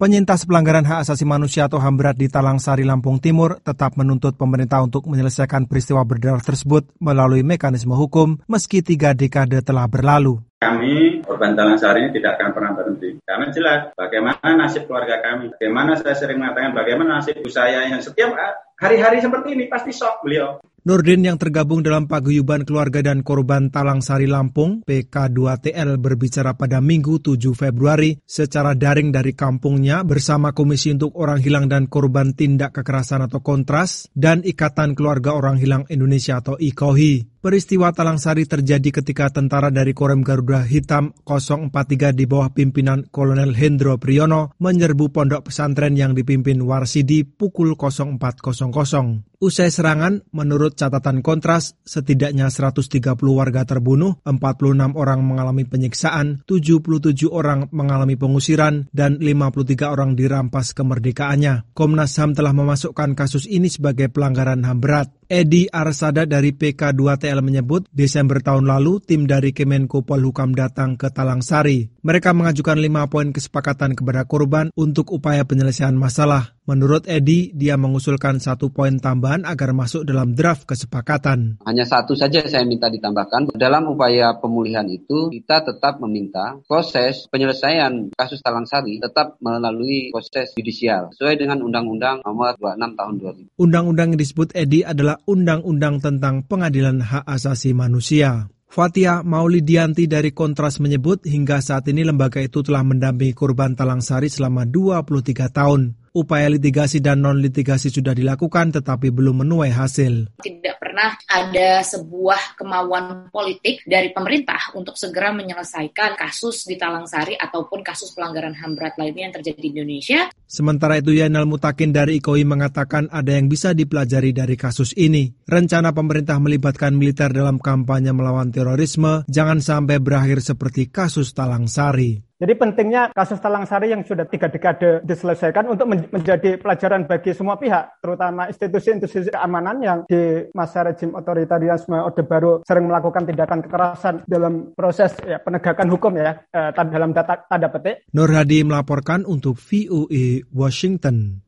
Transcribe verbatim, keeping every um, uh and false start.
Penyintas pelanggaran hak asasi manusia atau H A M berat di Talangsari, Lampung Timur tetap menuntut pemerintah untuk menyelesaikan peristiwa berdarah tersebut melalui mekanisme hukum meski tiga dekade telah berlalu. Kami, korban Talangsari ini tidak akan pernah berhenti. Karena jelas bagaimana nasib keluarga kami. Bagaimana saya sering mengatakan bagaimana nasib ibu saya yang setiap hari-hari seperti ini pasti shock beliau. Nurdin yang tergabung dalam Paguyuban Keluarga dan Korban Talangsari Lampung P K dua T L berbicara pada Minggu tujuh Februari secara daring dari kampungnya bersama Komisi untuk Orang Hilang dan Korban Tindak Kekerasan atau Kontras dan Ikatan Keluarga Orang Hilang Indonesia atau I K O H I. Peristiwa Talangsari terjadi ketika tentara dari Korem Garuda Hitam nol empat tiga di bawah pimpinan Kolonel Hendro Priyono menyerbu pondok pesantren yang dipimpin Warsidi pukul nol empat nol. Usai serangan, menurut catatan Kontras, setidaknya seratus tiga puluh warga terbunuh, empat puluh enam orang mengalami penyiksaan, tujuh puluh tujuh orang mengalami pengusiran, dan lima puluh tiga orang dirampas kemerdekaannya. Komnas H A M telah memasukkan kasus ini sebagai pelanggaran H A M berat. Edi Arsada dari P K dua T L menyebut, Desember tahun lalu tim dari Kemenko Polhukam datang ke Talangsari. Mereka mengajukan lima poin kesepakatan kepada korban untuk upaya penyelesaian masalah. Menurut Edi, dia mengusulkan satu poin tambahan agar masuk dalam draft kesepakatan. Hanya satu saja saya minta ditambahkan. Dalam upaya pemulihan itu, kita tetap meminta proses penyelesaian kasus Talangsari tetap melalui proses judisial sesuai dengan Undang-Undang Nomor dua puluh enam Tahun dua ribu. Undang-undang yang disebut Edi adalah Undang-Undang tentang Pengadilan Hak Asasi Manusia. Fatia Maulidianti dari Kontras menyebut hingga saat ini lembaga itu telah mendampingi korban Talangsari selama dua puluh tiga tahun. Upaya litigasi dan non-litigasi sudah dilakukan tetapi belum menuai hasil. Tidak pernah ada sebuah kemauan politik dari pemerintah untuk segera menyelesaikan kasus di Talangsari ataupun kasus pelanggaran H A M berat lainnya yang terjadi di Indonesia. Sementara itu Yanal Mutakin dari I K O I mengatakan ada yang bisa dipelajari dari kasus ini. Rencana pemerintah melibatkan militer dalam kampanye melawan terorisme jangan sampai berakhir seperti kasus Talangsari. Jadi pentingnya kasus Talangsari yang sudah tiga dekade diselesaikan untuk menjadi pelajaran bagi semua pihak, terutama institusi-institusi keamanan yang di masa rejim otoritarianisme Orde Baru sering melakukan tindakan kekerasan dalam proses ya, penegakan hukum ya, eh, dalam data, tanda petik. Nur Hadi melaporkan untuk V O A Washington.